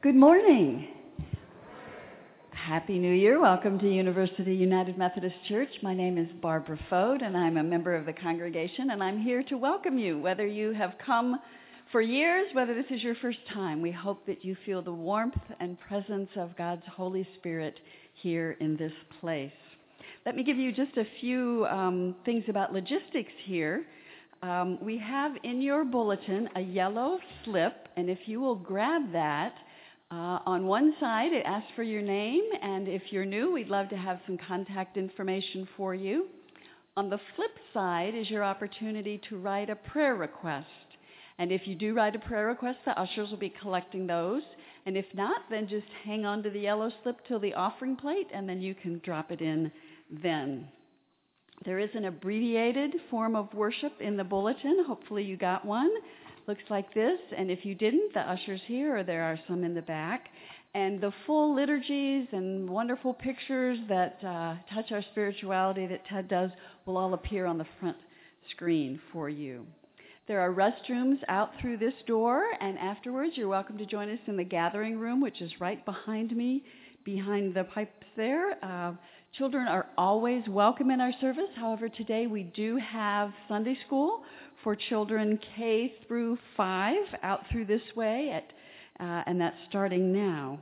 Good morning. Happy New Year. Welcome to University United Methodist Church. My name is Barbara Fode, and I'm a member of the congregation, and I'm here to welcome you, whether you have come for years, whether this is your first time. We hope that you feel the warmth and presence of God's Holy Spirit here in this place. Let me give you just a few things about logistics here. We have in your bulletin a yellow slip, and if you will grab that, on one side, it asks for your name, and if you're new, we'd love to have some contact information for you. On the flip side is your opportunity to write a prayer request. And if you do write a prayer request, the ushers will be collecting those. And if not, then just hang on to the yellow slip till the offering plate, and then you can drop it in then. There is an abbreviated form of worship in the bulletin. Hopefully you got one. Looks like this, and if you didn't, the ushers here, or there are some in the back. And the full liturgies and wonderful pictures that touch our spirituality that Ted does will all appear on the front screen for you. There are restrooms out through this door, and afterwards you're welcome to join us in the gathering room, which is right behind me, behind the pipes there. Children are always welcome in our service. However, today we do have Sunday school for children K through 5 out through this way, and that's starting now.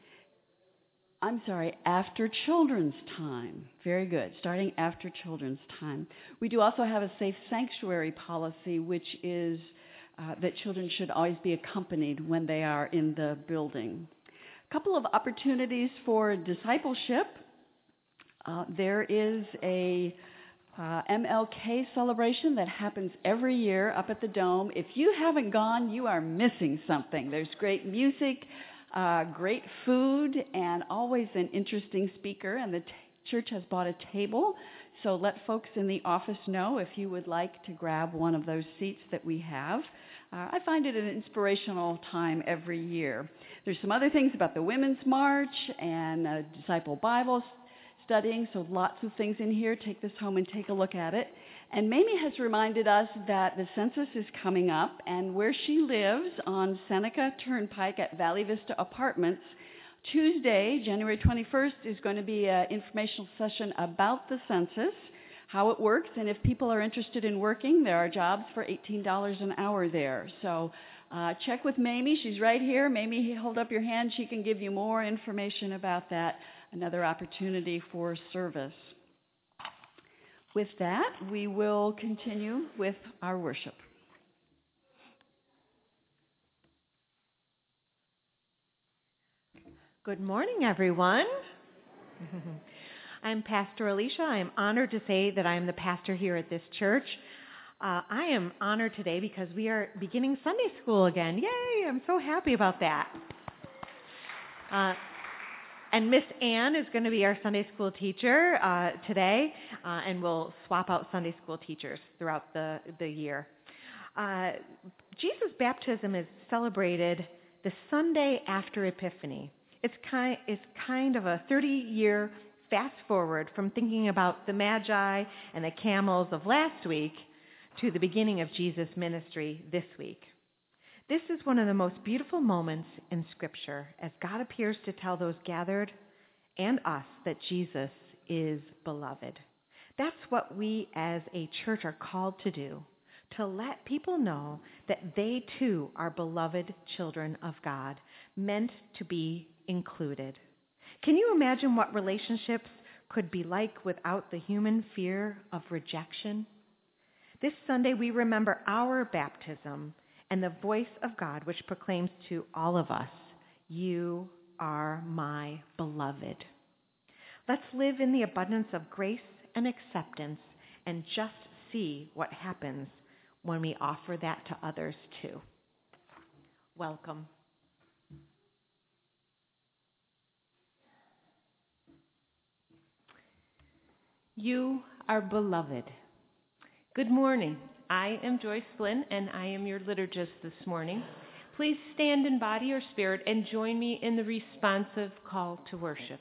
After children's time. Very good, starting after children's time. We do also have a safe sanctuary policy, which is that children should always be accompanied when they are in the building. A couple of opportunities for discipleship. There is a MLK celebration that happens every year up at the Dome. If you haven't gone, you are missing something. There's great music, great food, and always an interesting speaker. And the church has bought a table, so let folks in the office know if you would like to grab one of those seats that we have. I find it an inspirational time every year. There's some other things about the Women's March and Disciple Bible studying, so lots of things in here. Take this home and take a look at it. And Mamie has reminded us that the census is coming up, and where she lives on Seneca Turnpike at Valley Vista Apartments, Tuesday, January 21st, is going to be an informational session about the census, how it works, and if people are interested in working, there are jobs for $18 an hour there. So check with Mamie. She's right here. Mamie, hold up your hand. She can give you more information about that. Another opportunity for service. With that, we will continue with our worship. Good morning, everyone. I'm Pastor Alicia. I am honored to say that I am the pastor here at this church. I am honored today because we are beginning Sunday school again. Yay! I'm so happy about that. And Miss Ann is going to be our Sunday school teacher today, and we'll swap out Sunday school teachers throughout the year. Jesus' baptism is celebrated the Sunday after Epiphany. It's kind of a 30-year fast forward from thinking about the Magi and the camels of last week to the beginning of Jesus' ministry this week. This is one of the most beautiful moments in Scripture as God appears to tell those gathered and us that Jesus is beloved. That's what we as a church are called to do, to let people know that they too are beloved children of God, meant to be included. Can you imagine what relationships could be like without the human fear of rejection? This Sunday we remember our baptism and the voice of God, which proclaims to all of us, "You are my beloved." Let's live in the abundance of grace and acceptance and just see what happens when we offer that to others too. Welcome. You are beloved. Good morning. I am Joyce Flynn, and I am your liturgist this morning. Please stand in body or spirit and join me in the responsive call to worship.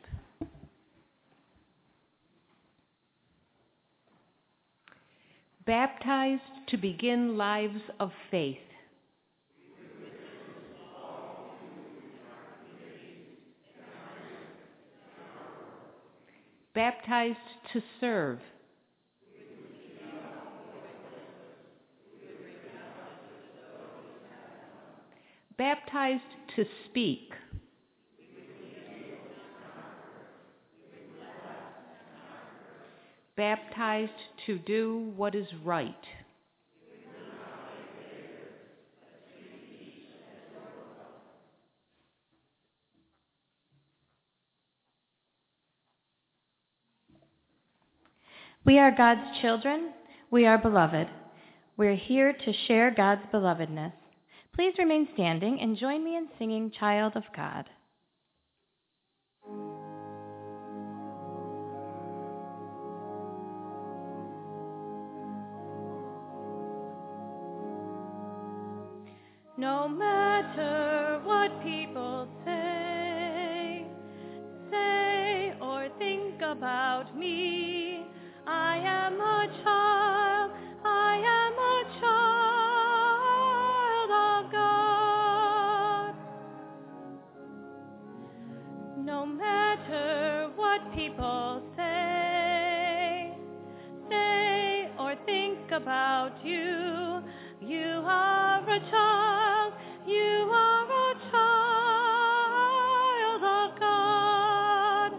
Baptized to begin lives of faith. Baptized to serve. Baptized to speak. Baptized to do what is right. We are God's children. We are beloved. We're here to share God's belovedness. Please remain standing and join me in singing Child of God. No matter what people say or think about me, I am a child, I am a child of God. No matter what people say or think about you, you are a child, you are a child of God.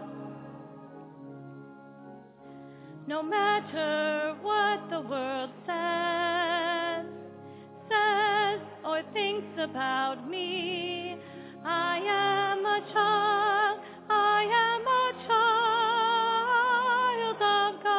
No matter what the world says or thinks about me, I am a child, I am a child of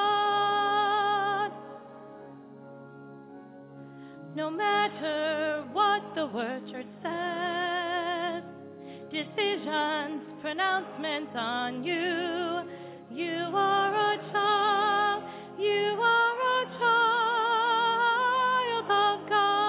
God. No matter what the word church says, decisions, pronouncements on you, you are a child, you are a child of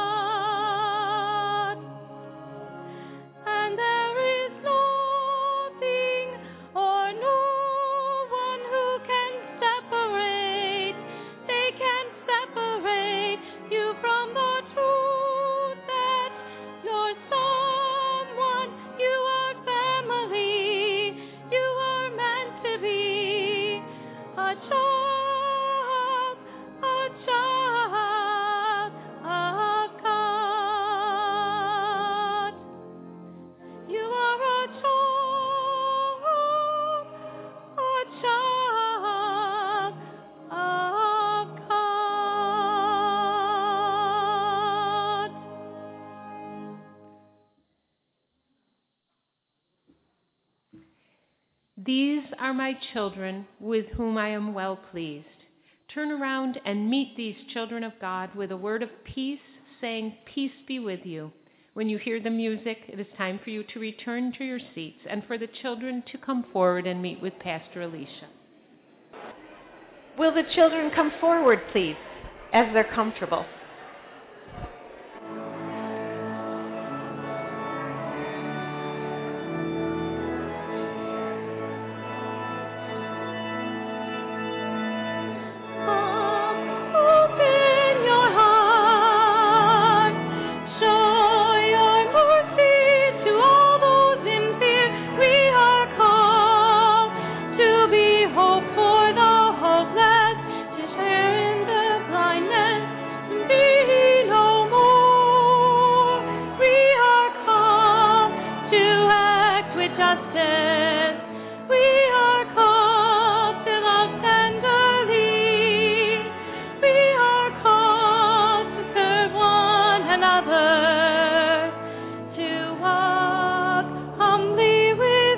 God. And there is nothing or no one who can separate. They can separate you from the truth that you're someone, you are family, you are meant to be a child of God. You are a child of God. These are my children with whom I am well pleased. Turn around and meet these children of God with a word of peace, saying, "Peace be with you." When you hear the music, it is time for you to return to your seats and for the children to come forward and meet with Pastor Alicia. Will the children come forward, please, as they're comfortable? Open your heart, show your mercy to all those in fear. We are called to be hope for the hopeless, to share in the blindness, and be no more. We are called to act with justice. We are called to love tenderly. We are called to serve one another, to walk humbly with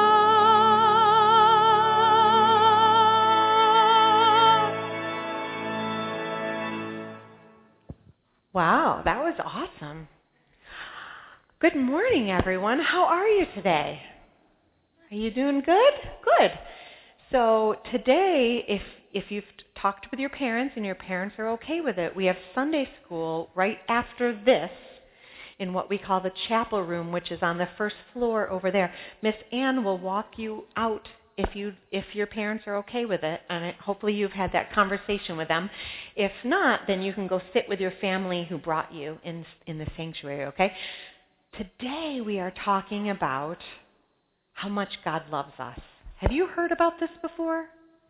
God. Wow, that was awesome. Good morning, everyone. How are you today? Are you doing good? Good. So today, if you've talked with your parents and your parents are okay with it, we have Sunday school right after this in what we call the chapel room, which is on the first floor over there. Miss Ann will walk you out if your parents are okay with it, and hopefully you've had that conversation with them. If not, then you can go sit with your family who brought you in the sanctuary, okay? Today we are talking about how much God loves us. Have you heard about this before?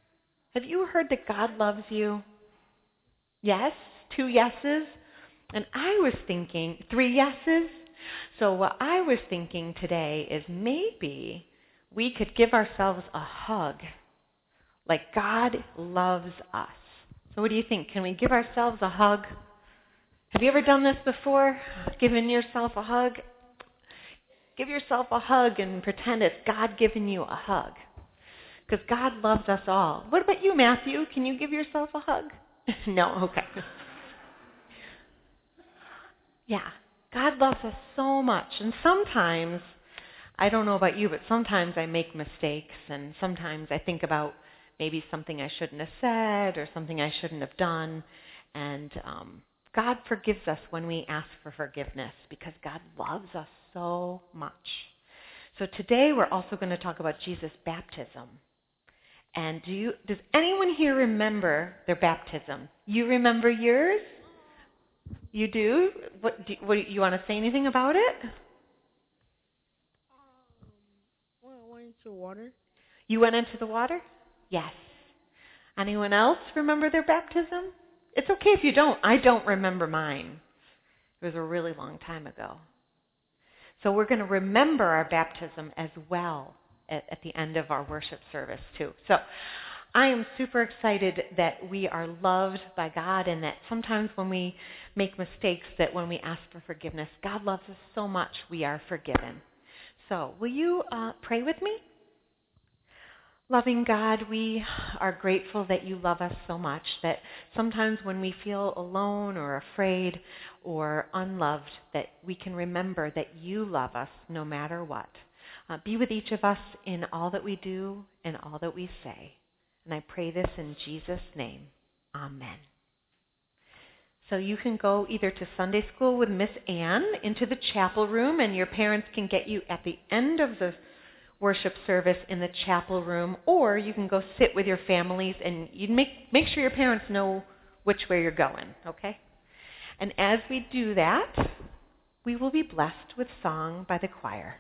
Have you heard that God loves you? Yes? 2 yeses? And I was thinking, 3 yeses? So what I was thinking today is maybe we could give ourselves a hug, like God loves us. So what do you think? Can we give ourselves a hug? Have you ever done this before? Given yourself a hug? Give yourself a hug and pretend it's God giving you a hug. Because God loves us all. What about you, Matthew? Can you give yourself a hug? No? Okay. Yeah. God loves us so much. And sometimes, I don't know about you, but sometimes I make mistakes. And sometimes I think about maybe something I shouldn't have said or something I shouldn't have done. And God forgives us when we ask for forgiveness because God loves us so much. So today we're also going to talk about Jesus' baptism. And does anyone here remember their baptism? You remember yours? You do? What you want to say anything about it? When I went into water. You went into the water? Yes. Anyone else remember their baptism? It's okay if you don't. I don't remember mine. It was a really long time ago. So we're going to remember our baptism as well at the end of our worship service too. So I am super excited that we are loved by God and that sometimes when we make mistakes, that when we ask for forgiveness, God loves us so much we are forgiven. So will you pray with me? Loving God, we are grateful that you love us so much that sometimes when we feel alone or afraid or unloved, that we can remember that you love us no matter what. Be with each of us in all that we do and all that we say. And I pray this in Jesus' name. Amen. So you can go either to Sunday school with Miss Ann into the chapel room, and your parents can get you at the end of the worship service in the chapel room, or you can go sit with your families and you make sure your parents know which way you're going, okay? And as we do that, we will be blessed with song by the choir.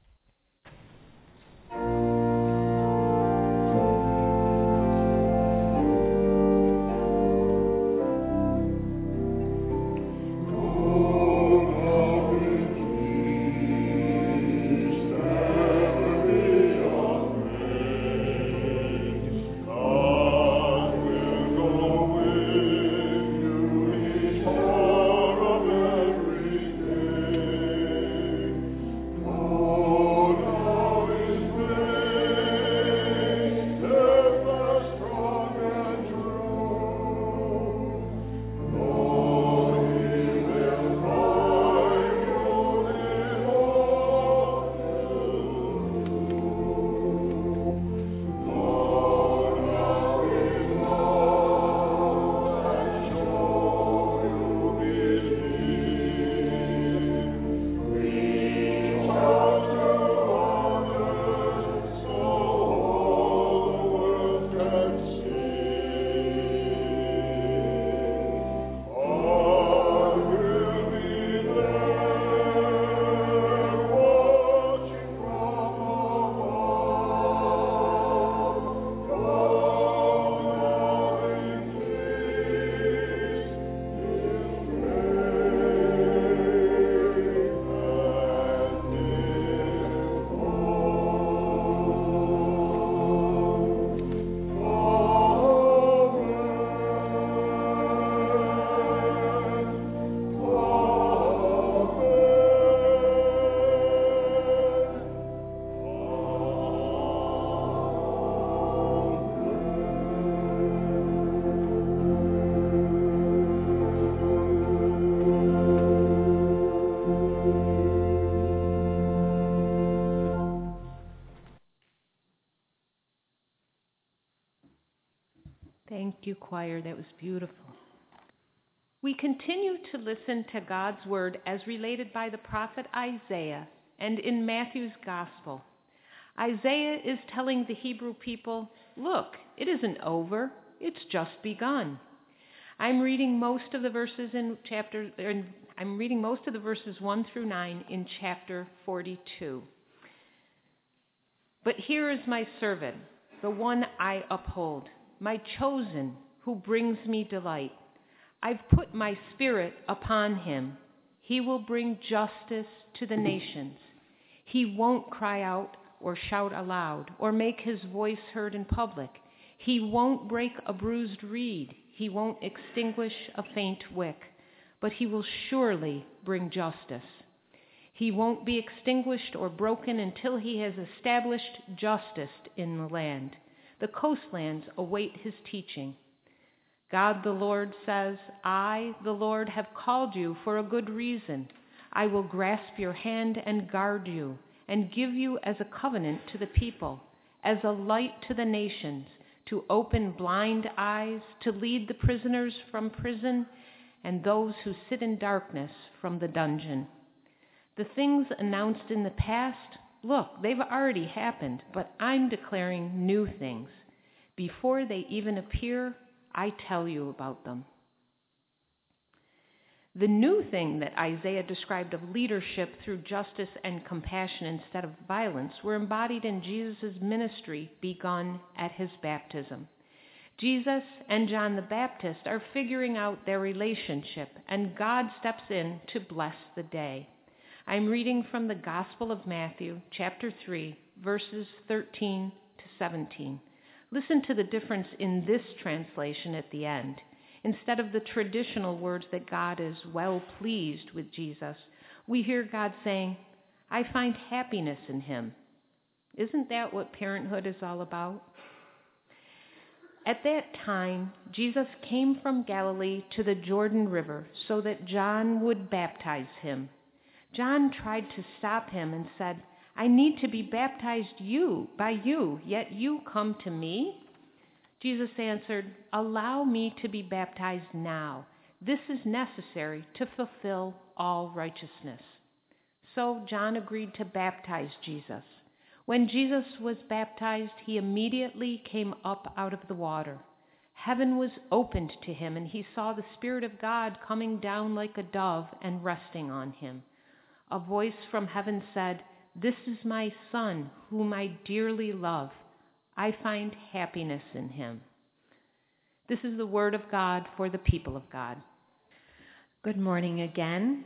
Thank you, choir. That was beautiful. We continue to listen to God's word as related by the prophet Isaiah and in Matthew's gospel. Isaiah is telling the Hebrew people, look, it isn't over, it's just begun. I'm reading most of the verses 1 through 9 in chapter 42. But here is my servant, the one I uphold. my chosen, who brings me delight. I've put my spirit upon him. He will bring justice to the nations. He won't cry out or shout aloud or make his voice heard in public. He won't break a bruised reed. He won't extinguish a faint wick, but he will surely bring justice. He won't be extinguished or broken until he has established justice in the land. The coastlands await his teaching. God the Lord says, I, the Lord, have called you for a good reason. I will grasp your hand and guard you, and give you as a covenant to the people, as a light to the nations, to open blind eyes, to lead the prisoners from prison, and those who sit in darkness from the dungeon. The things announced in the past, look, they've already happened, but I'm declaring new things. Before they even appear, I tell you about them. The new thing that Isaiah described of leadership through justice and compassion instead of violence were embodied in Jesus' ministry begun at his baptism. Jesus and John the Baptist are figuring out their relationship, and God steps in to bless the day. I'm reading from the Gospel of Matthew, chapter 3, verses 13 to 17. Listen to the difference in this translation at the end. Instead of the traditional words that God is well pleased with Jesus, we hear God saying, I find happiness in him. Isn't that what parenthood is all about? At that time, Jesus came from Galilee to the Jordan River so that John would baptize him. John tried to stop him and said, I need to be baptized by you, yet you come to me? Jesus answered, allow me to be baptized now. This is necessary to fulfill all righteousness. So John agreed to baptize Jesus. When Jesus was baptized, he immediately came up out of the water. Heaven was opened to him, and he saw the Spirit of God coming down like a dove and resting on him. A voice from heaven said, this is my Son, whom I dearly love. I find happiness in him. This is the word of God for the people of God. Good morning again.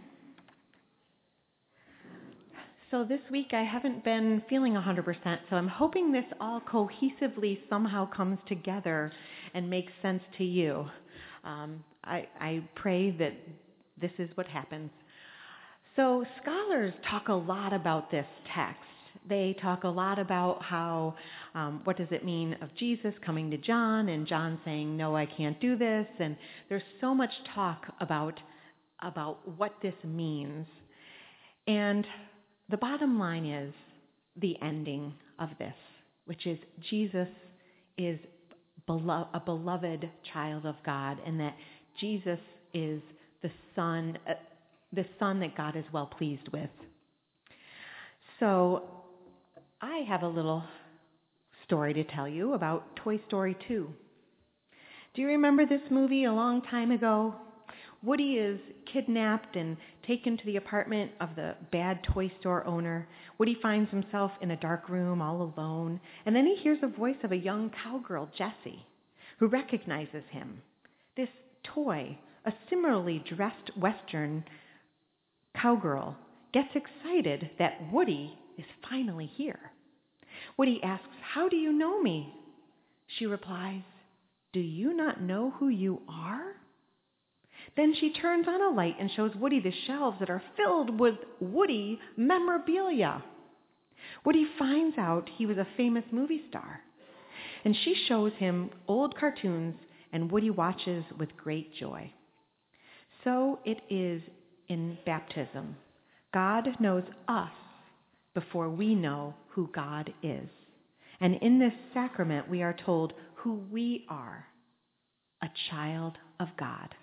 So this week I haven't been feeling 100%, so I'm hoping this all cohesively somehow comes together and makes sense to you. I pray that this is what happens. So scholars talk a lot about this text. They talk a lot about how, what does it mean of Jesus coming to John and John saying, no, I can't do this. And there's so much talk about what this means. And the bottom line is the ending of this, which is Jesus is a beloved child of God, and that Jesus is the Son that God is well pleased with. So I have a little story to tell you about Toy Story 2. Do you remember this movie a long time ago? Woody is kidnapped and taken to the apartment of the bad toy store owner. Woody finds himself in a dark room all alone, and then he hears the voice of a young cowgirl, Jessie, who recognizes him. This toy, a similarly dressed Western cowgirl, gets excited that Woody is finally here. Woody asks, how do you know me? She replies, do you not know who you are? Then she turns on a light and shows Woody the shelves that are filled with Woody memorabilia. Woody finds out he was a famous movie star, and she shows him old cartoons, and Woody watches with great joy. So it is in baptism. God knows us before we know who God is. And in this sacrament, we are told who we are, a child of God.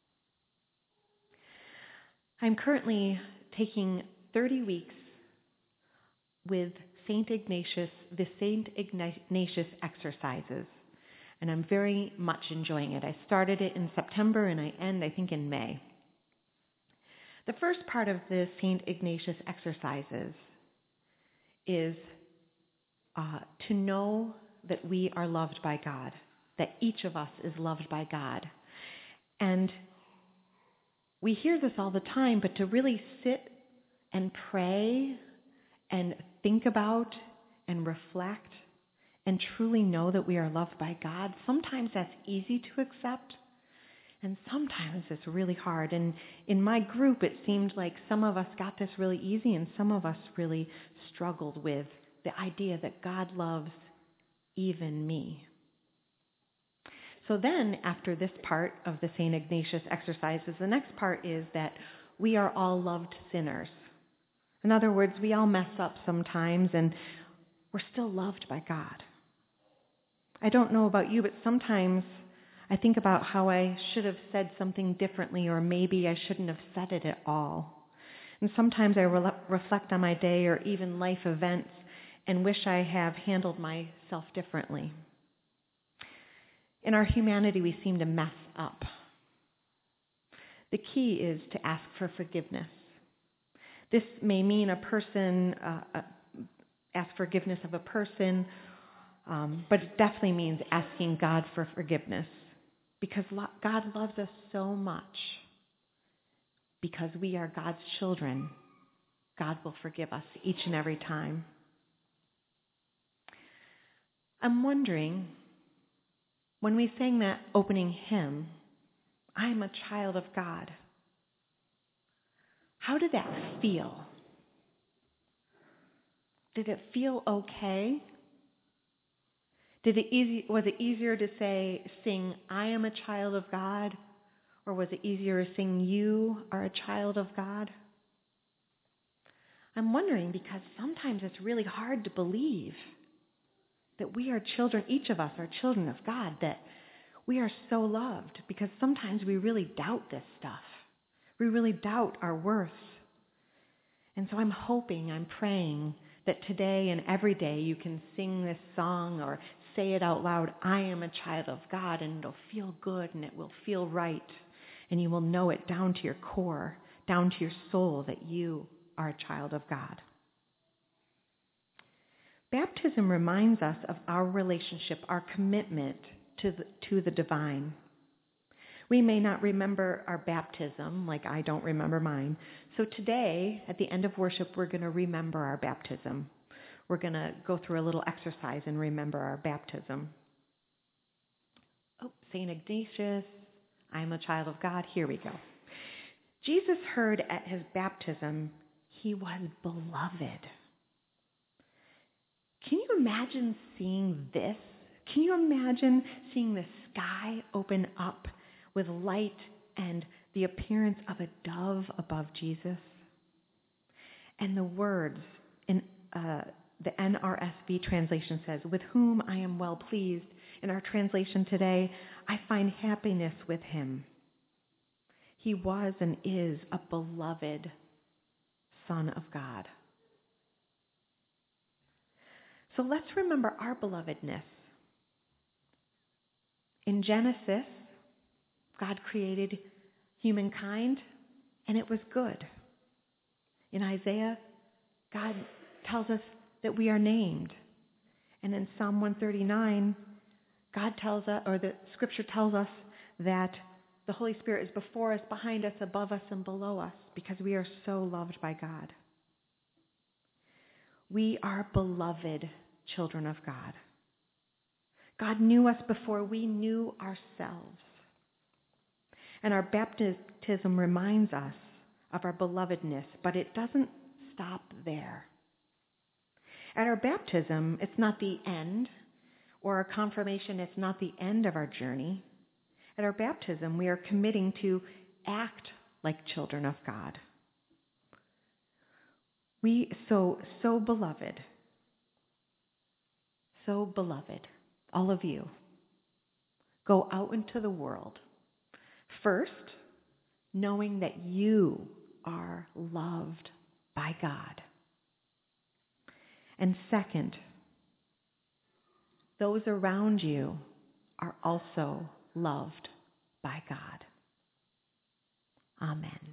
I'm currently taking 30 weeks with St. Ignatius, the St. Ignatius exercises, and I'm very much enjoying it. I started it in September and I end, I think, in May. The first part of the St. Ignatius exercises is to know that we are loved by God. that each of us is loved by God. And we hear this all the time, but to really sit and pray and think about and reflect and truly know that we are loved by God, sometimes that's easy to accept, and sometimes it's really hard. And in my group, it seemed like some of us got this really easy, and some of us really struggled with the idea that God loves even me. So then, after this part of the St. Ignatius exercises, the next part is that we are all loved sinners. In other words, we all mess up sometimes, and we're still loved by God. I don't know about you, but sometimes I think about how I should have said something differently, or maybe I shouldn't have said it at all. And sometimes I reflect on my day or even life events and wish I have handled myself differently. In our humanity, we seem to mess up. The key is to ask for forgiveness. This may mean a person, ask forgiveness of a person, but it definitely means asking God for forgiveness. Because God loves us so much. Because we are God's children, God will forgive us each and every time. I'm wondering, when we sang that opening hymn, I'm a child of God, how did that feel? Did it feel okay? Was it easier to sing, I am a child of God? Or was it easier to sing, you are a child of God? I'm wondering because sometimes it's really hard to believe that we are children, each of us are children of God, that we are so loved, because sometimes we really doubt this stuff. We really doubt our worth. And so I'm hoping, I'm praying that today and every day you can sing this song or say it out loud, I am a child of God, and it'll feel good and it will feel right. And you will know it down to your core, down to your soul, that you are a child of God. Baptism reminds us of our relationship, our commitment to the divine. We may not remember our baptism, like I don't remember mine. So today, at the end of worship, we're going to remember our baptism. We're going to go through a little exercise and remember our baptism. St. Ignatius, I am a child of God. Here we go. Jesus heard at his baptism, he was beloved. Can you imagine seeing this? Can you imagine seeing the sky open up with light and the appearance of a dove above Jesus? And the words in the NRSV translation says, with whom I am well pleased. In our translation today, I find happiness with him. He was and is a beloved Son of God. So let's remember our belovedness. In Genesis, God created humankind, and it was good. In Isaiah, God tells us that we are named. And in Psalm 139, God tells us, or the scripture tells us, that the Holy Spirit is before us, behind us, above us, and below us, because we are so loved by God. We are beloved children of God. God knew us before we knew ourselves. And our baptism reminds us of our belovedness, but it doesn't stop there. At our baptism, it's not the end, or our confirmation, it's not the end of our journey. At our baptism, we are committing to act like children of God. We so beloved, all of you, go out into the world. First, knowing that you are loved by God. And second, those around you are also loved by God. Amen.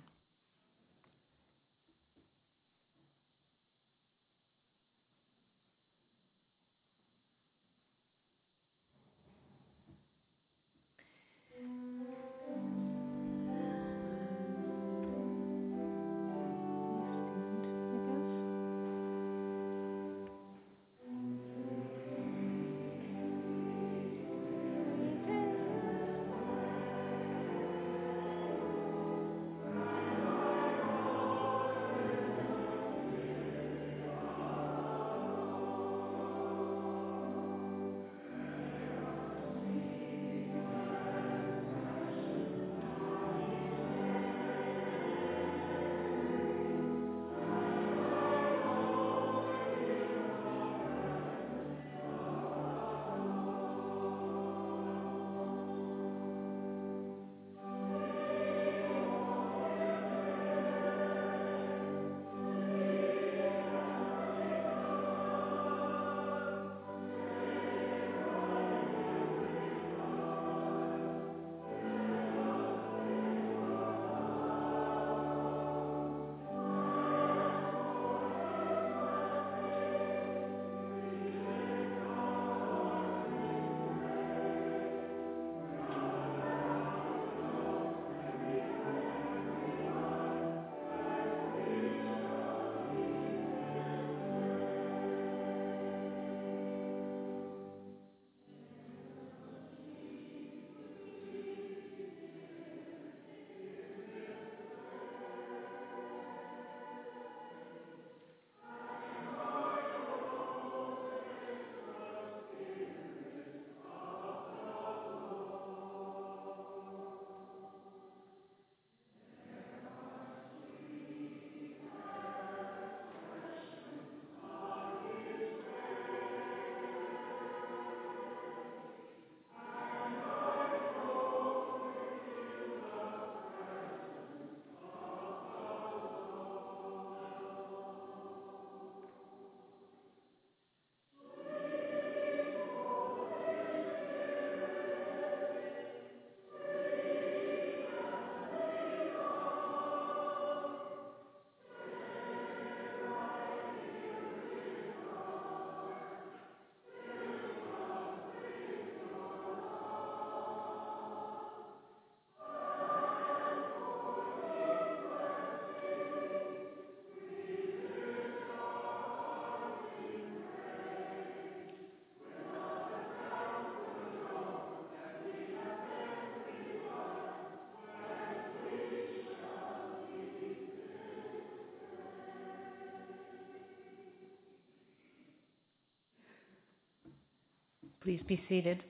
Please be seated.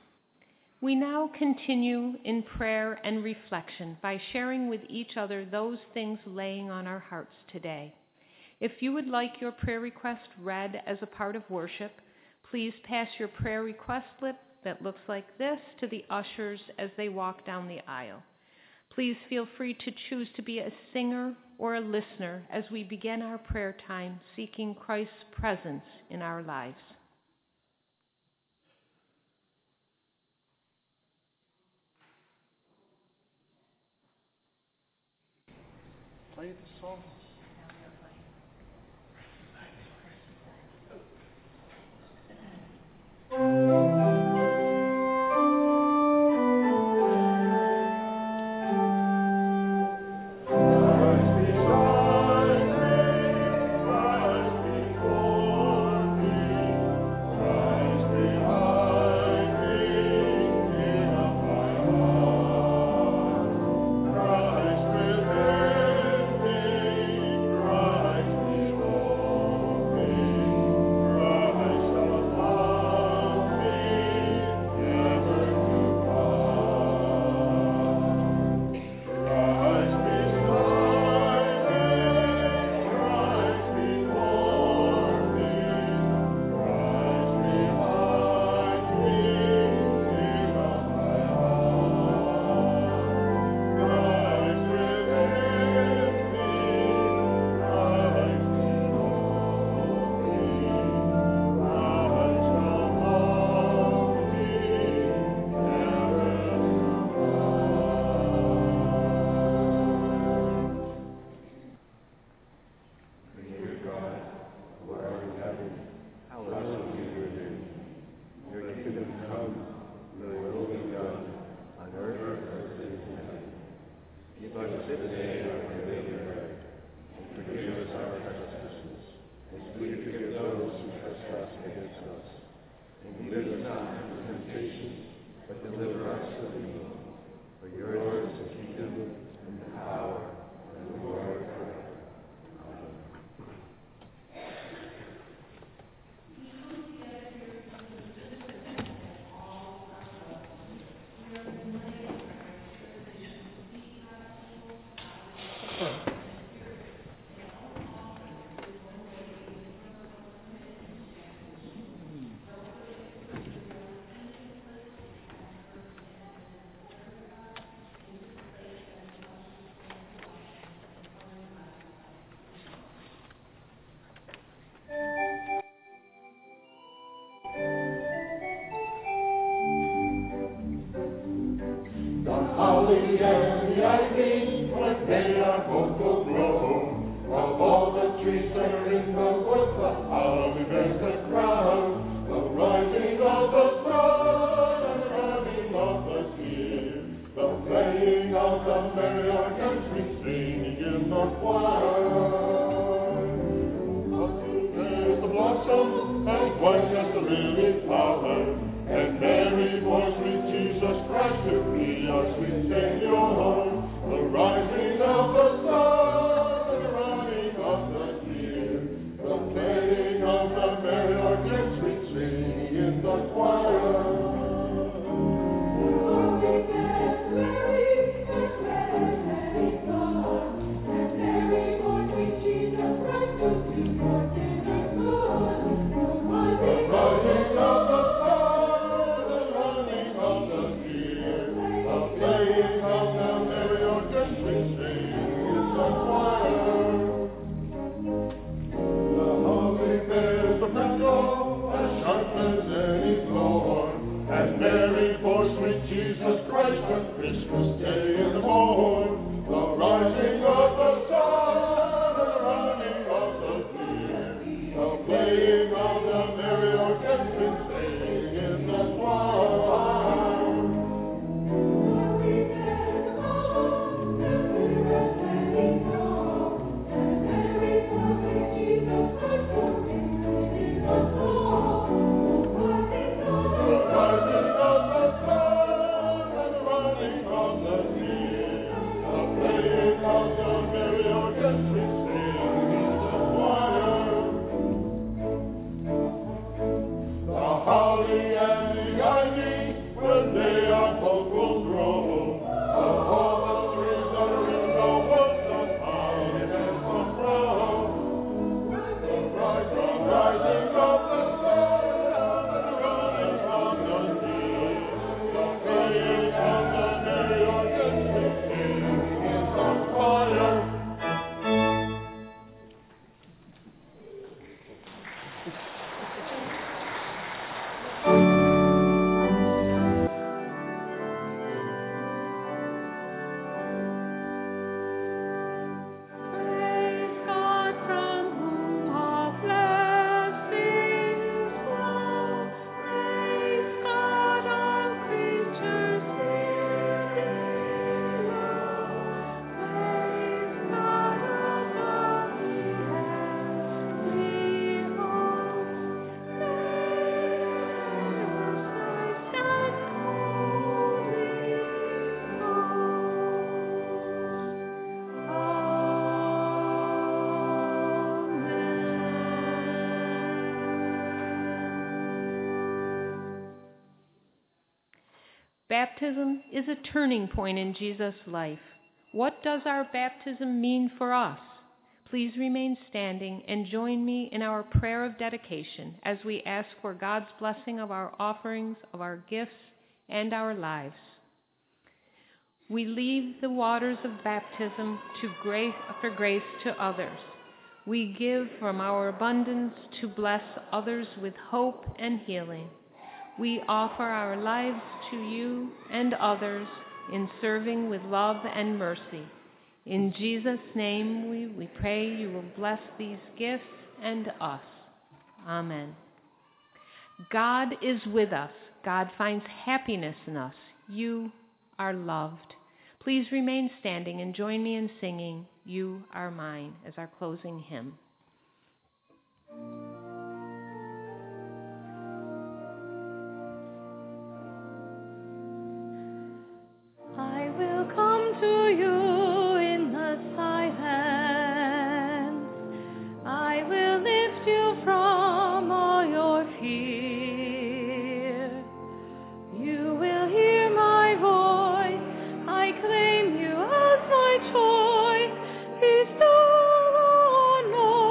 We now continue in prayer and reflection by sharing with each other those things laying on our hearts today. If you would like your prayer request read as a part of worship, please pass your prayer request slip that looks like this to the ushers as they walk down the aisle. Please feel free to choose to be a singer or a listener as we begin our prayer time seeking Christ's presence in our lives. Play the song. Christ within me. the ivy, when they are both will grow. Of all the trees that are in the woods, the holly bears the crown. The rising of the sun and the running of the deer. The playing of the merry organs we sing in the choir. There's the blossom as white as the lily flower, and merry voice with Jesus Christ to be our sweet Savior. The rising of the sun and the running of the deer. The playing of the merry organs we sing in the choir. Jesus Christ on Christmas Day in the morn, the rising of the sun and the running of the deer, the playing of the merry organs we sing in the choir. Baptism is a turning point in Jesus' life. What does our baptism mean for us? Please remain standing and join me in our prayer of dedication as we ask for God's blessing of our offerings, of our gifts, and our lives. We leave the waters of baptism for grace to others. We give from our abundance to bless others with hope and healing. We offer our lives to you and others in serving with love and mercy. In Jesus' name we pray you will bless these gifts and us. Amen. God is with us. God finds happiness in us. You are loved. Please remain standing and join me in singing You Are Mine as our closing hymn. I will come to you in the silence. I will lift you from all your fear. You will hear my voice. I claim you as my choice. Bestow on all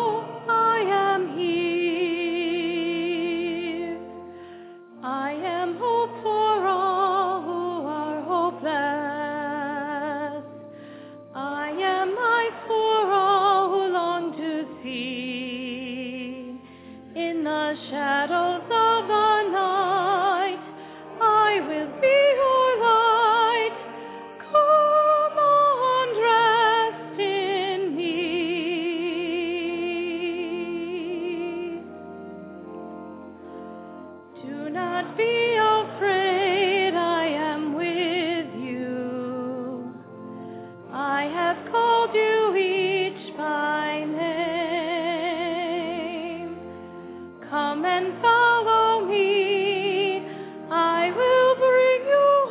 Do not be afraid, I am with you. I have called you each by name. Come and follow me, I will bring you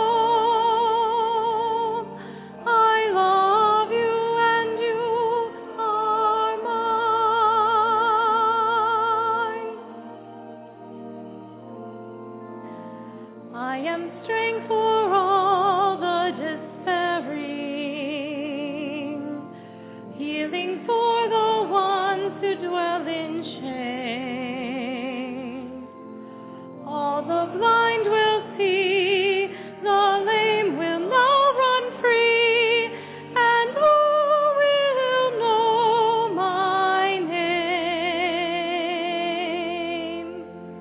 home. I love you and you are mine. I am strength for all the despairing, healing for the ones who dwell in shame. All the blind will see, the lame will now run free, and all will know my name.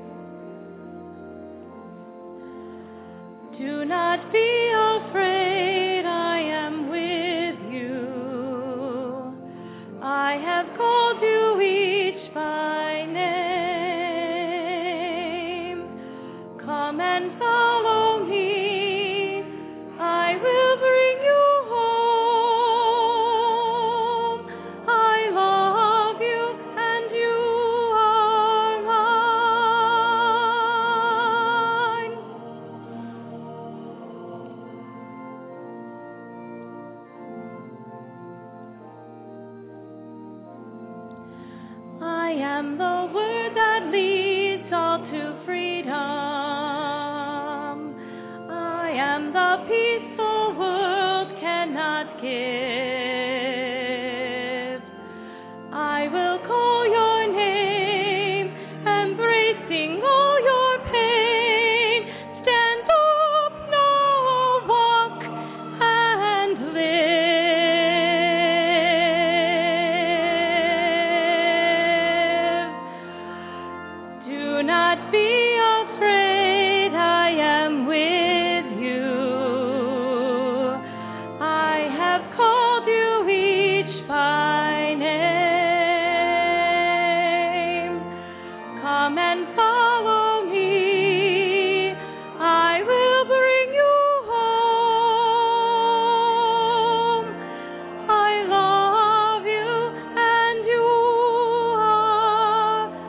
Do not be afraid, I am with you. I have called you each by name. Come and follow me, I will bring you home. I love you and you are mine. I am the word that leads all to freedom. I am the peace the world cannot give. I will call your name, embracing all your pain. Stand up now, walk and live. Do not be afraid, I am with you. I have called you each by name. Come and follow me, I will bring you home. I love you and you are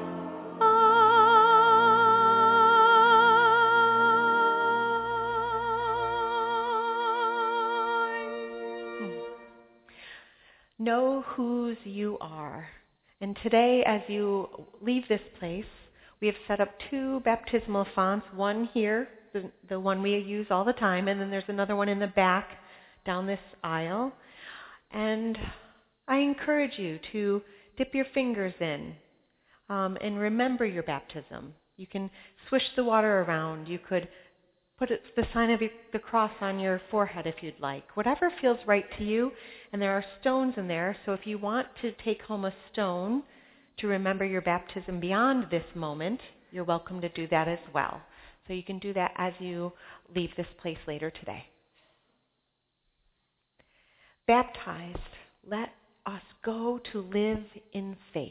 mine. Know whose you are. And today, as you leave this place, we have set up 2 baptismal fonts, one here, the one we use all the time, and then there's another one in the back down this aisle. And I encourage you to dip your fingers in and remember your baptism. You can swish the water around. You could put the sign of the cross on your forehead if you'd like. Whatever feels right to you. And there are stones in there, so if you want to take home a stone to remember your baptism beyond this moment, you're welcome to do that as well. So you can do that as you leave this place later today. Baptized, let us go to live in faith.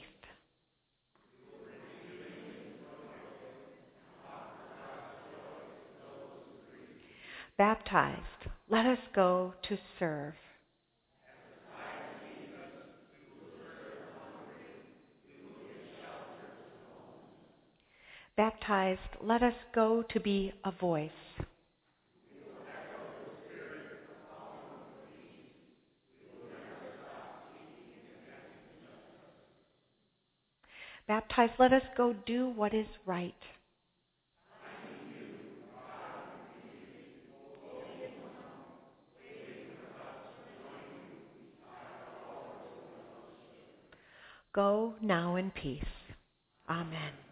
Baptized, let us go to serve. Baptized, let us go to be a voice. Baptized, let us go do what is right. Go now in peace. Amen.